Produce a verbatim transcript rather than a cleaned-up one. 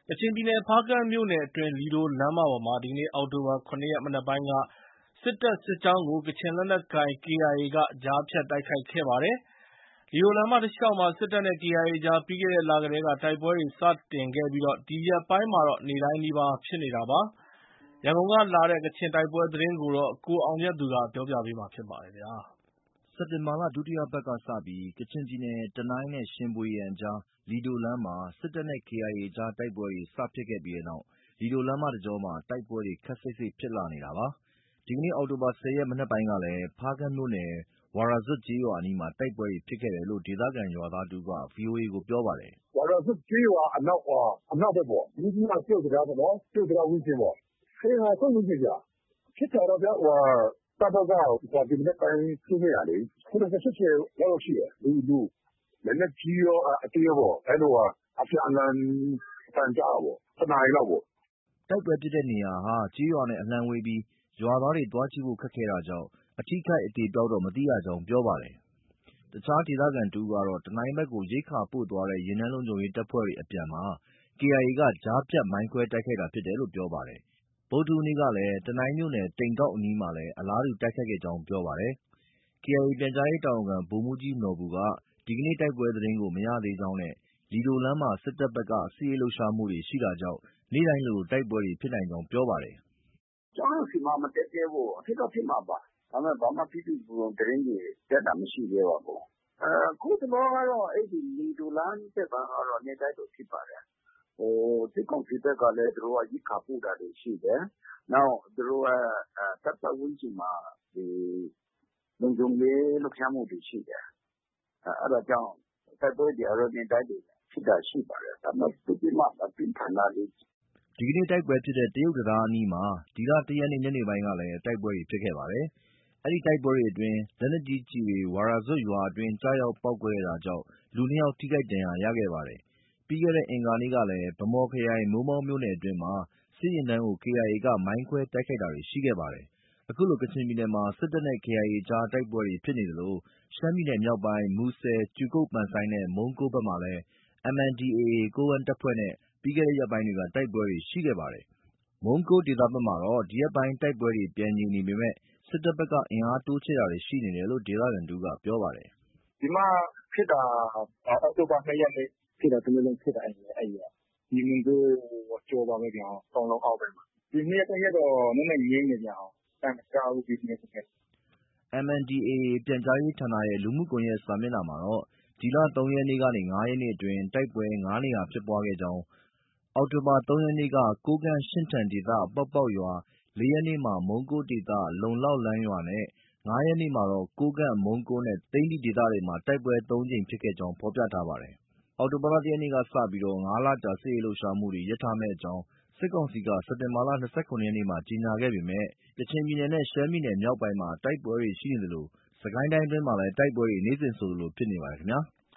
ကချင်ပြည်နယ်ဖားကန့်မြို့နယ်အတွင်း လီဒိုလမ်းမပေါ်မှာ ဒီကနေ့ အောက်တိုဘာ ၇ ရက် မနက်ပိုင်းက စစ်တပ်စစ်ကြောင်းကို ကချင်လက်နက်ကိုင် ကေအိုင်အေက ကြားဖြတ်တိုက်ခိုက်ခဲ့ပါတယ်။ လီဒိုလမ်းမတလျှောက်မှာ စစ်တပ်နဲ့ ကေအိုင်အေကြား ပြီးခဲ့တဲ့လကတည်းက တိုက်ပွဲတွေ စတင်ခဲ့ပြီး ဒီရက်ပိုင်းမှာတော့ နေ့တိုင်းနီးပါးဖြစ်နေတာပါ။ ရန်ကုန်ကလာတဲ့ ကချင်တိုက်ပွဲသတင်းကို ကိုအောင်မြတ်သူက ပြောပြပါမယ်။စက်တင်ဘာလ ဒုတိယပတ်ကစပြီး ကချင်ပြည်နယ် တနိုင်းနဲ့ ရှင်ဗွေယန်ကြား လီဒိုလမ်းမှာ စစ်တပ်နဲ့ ကေအိုင်အေကြား တိုက်ပွဲတွေ စဖြစ်ခဲ့ပြီးနောက် လီဒိုလမ်းမတကြောမှာ တိုက်ပွဲတွေ ခပ်စိပ်စိပ်ဖြစ်လာနေတာပါ။ ဒီကနေ့ အောက်တိုဘာ ၁၀ ရက် မနက်ပိုင်းကလည်း ဖားကန့်မြို့နယ် ဝါရာဇွပ်ကျေးရွာအနီးမှာ တိုက်ပွဲတွေဖြစ်ခဲ့တယ်လို့ ဒေသခံရွာသားတဦးက ဗွီအိုအေကို ပြောပါတယ်။ “ဝါရာဇွပ်ကျေးရွာအနောက်ဘက်ပေါ့။ မြစ်ကြီးနား တရုတ်တံတားပေါ့နော်။ တရုတ်တံတားဝန်းကျင်ပေါ့။ ၁၀ နာရီခွဲဝန်းကျင်ဗျ။ ဖြစ်တာတော့ဗျာ စကစ ဒီမနက်ပိုင်းထိုးခဲ့တာလေ ၇၀၊ ၈၀ လောက်ရှိတယ်။ လက်နက်ကြီးရော အသေးရောပေါ့။ အဲလို အပြန်အလှန်အသံကြားတာပေါ့။ တနာရီလောက်ပေါ့။ ” တိုက်ပွဲဖြစ်တဲ့နေရာဟာ ကျေးရွာနဲ့ အလှမ်းဝေးပြီး ရွာသားတွေ သွားကြည့်ဖို့ခက်ခဲတာကြောင့် အထိအခိုက်အသေအပျောက်တော့ မသိရကြောင်း ပြောပါတယ်။ တခြားဒေသခံတဦးကတော့ တနိုင်းဘက်ကို ရိက္ခာပို့သွားတဲ့ ယာဉ်တန်းလုံခြုံရေးတပ်ဖွဲ့တွေအပြန်မှာ ကေအိုင်အေက ကြားဖြတ်မိုင်းခွဲတိုက်ခိုက်တာဖြစ်တယ်လို့ ပြောပါတယ်။ ဗုဒ္ဓဟူးနေ့ကလည်း တနိုင်းမြို့နယ် တိန်ကောက်အနီးမှာလည်း အလားတူ တိုက်ခိုက်ခဲ့ကြောင်း ပြောပါတယ်။ ကေအိုင်အေ ပြန်ကြားရေးတာဝန်ခံ ဗိုလ်မှူးကြီးနော်ဘူက ဒီကနေ့ တိုက်ပွဲသတင်းကို မရသေးကြောင်းနဲ့ လီဒိုလမ်းမှာ စစ်တပ်ဘက်က စစ်ရေးလှုပ်ရှားမှုတွေရှိတာကြောင့် နေ့တိုင်းလိုလို တိုက်ပွဲတွေဖြစ်နိုင်ကြောင်း ပြောပါတယ်။ “ကျနော်တို့ဆီမှာ မတက်သေးဘူး။ ဖြစ်တော့ဖြစ်မှာပါ။ ဒါပေမဲ့ ဘာမှ ပြည့်ပြည့်စုံစုံသတင်းတွေ တက်တာမရှိသေးပါဘူး။ အခုတလောကတော့ အဲဒီ လီဒိုလမ်းဘက်မှာကတော့ နေ့တိုင်းလိုဖြစ်ပါတယ်။ စစ်ကောင်စီဘက်ကလည်း သူတို့က ရိက္ခာပို့တာတွေရှိတယ်။ နောက် သူတို့ရဲ့ တပ်ပတ်ဝန်းကျင်မှာ လုံခြုံရေးလှုပ်ရှားမှုတွေရှိတယ်။ အဲဒါကြောင့် တိုက်ပွဲတွေကတော့ နေ့တိုင်းလိုဖြစ်တာရှိပါတယ်။ ဒါပေမဲ့ သိပ်ပြီးမှ မပြင်းထန်လှဘူး။ ” ဒီကနေ့ တိုက်ပွဲဖြစ်တဲ့ တရုတ်တံတားအနီးမှာ ဒီလ ၁ ရက်နေ့ ညနေပိုင်းကလည်း တိုက်ပွဲတွေဖြစ်ခဲ့ပါတယ်။ အဲဒီတိုက်ပွဲအတွင်း လက်နက်ကြီးကျည်တွေ ဝါရာဇွပ်ရွာအတွင်း ကျရောက်ပေါက်ကွဲခဲ့တာကြောင့် လူ နှစ်ယောက် ထိခိုက်ဒဏ်ရာရခဲ့ပါတယ်။ ပြီးခဲ့တဲ့ အင်္ဂါနေ့ကလည်း ဗန်းမော်ခရိုင် မိုးမောက်မြို့နယ်အတွင်းမှာ စစ်ယာဉ်တန်းကို ကေအိုင်အေက မိုင်းခွဲတိုက်ခိုက်တာတွေ ရှိခဲ့ပါတယ်။ အခုလို ကချင်ပြည်နယ်မှာ စစ်တပ်နဲ့ ကေအိုင်အေကြား တိုက်ပွဲတွေဖြစ်နေသလို ရှမ်းပြည်နယ်မြောက်ပိုင်း မူဆယ်၊ ကြူကုတ် နဲ့ မုံးကိုးဘက်မှာလည်း အမ်အန်ဒီအေအေ ကိုးကန့်တပ်ဖွဲ့နဲ့ ပြီးခဲ့တဲ့ရက်ပိုင်းတွေက တိုက်ပွဲတွေရှိခဲ့ပါတယ်။ မုံးကိုးဒေသဘက်မှာတော့ ဒီရက်ပိုင်း တိုက်ပွဲတွေ ပြန်ငြိမ်နေပေမဲ့ စစ်တပ်ဘက်က အင်အားတိုးချဲ့တာတွေ ရှိနေတယ်လို့ ဒေသခံတဦးက ပြောပါတယ်။ “ဒီမှာဖြစ်တာ အောက်တိုဘာ ၂ ရက်နေ့ဖြစ်တာ တနေ့လုံးဖြစ်တာ အဲဒီရယ်။ ဒီမုံးကိုးအကျော်ပါပဲဗျ။ တောင်လုံအောက်ဘက်မှာ။ ဒီနှစ်ရက် သုံးရက်တော့ နည်းနည်းငြိမ်နေတယ်ဗျ။ အသံမကြားဘူး ဒီနှစ်ရက် သုံးရက်။ ” အမ်အန်ဒီအေအေ ပြန်ကြားရေးဌာနရဲ့ လူမှုကွန်ရက်စာမျက်နှာမှာတော့ ဒီလ ၃ ရက်နေ့ကနေ ၅ ရက်နေ့အတွင်း တိုက်ပွဲ ငါး နေရာဖြစ်ပွားခဲ့ကြောင်း၊ အောက်တိုဘာ ၃ ရက်နေ့က ကိုးကန့် ရှင့်ထန်ဒေသ ပေါက်ပေါက်ရွာ၊ ၄ ရက်နေ့မှာ မုံးကိုးဒေသ လုံလောက်လန်းရွာနဲ့ ၅ ရက်နေ့မှာတော့ ကိုးကန့်၊ မုံးကိုးနဲ့ သိန္နီဒေသတွေမှာ တိုက်ပွဲ သုံး ကြိမ်ဖြစ်ခဲ့ကြောင်း ဖော်ပြထားပါတယ်။ အောက်တိုဘာ ၁ ရက်နေ့ကစပြီး ငါးလကြာ စစ်ရေးလှုပ်ရှားမှုတွေ ရပ်ထားမယ့်အကြောင်း စစ်ကောင်စီက စက်တင်ဘာ ၂၇ ရက်နေ့မှာ ကြေညာခဲ့ပေမဲ့ ကချင်ပြည်နယ်နဲ့ ရှမ်းပြည်နယ်မြောက်ပိုင်းမှာ တိုက်ပွဲတွေရှိနေသလို စစ်ကိုင်းတိုင်းအတွင်းမှာလည်း တိုက်ပွဲတွေ နေ့စဉ်ဆိုသလို ဖြစ်နေပါတယ်ခင်ဗျာ။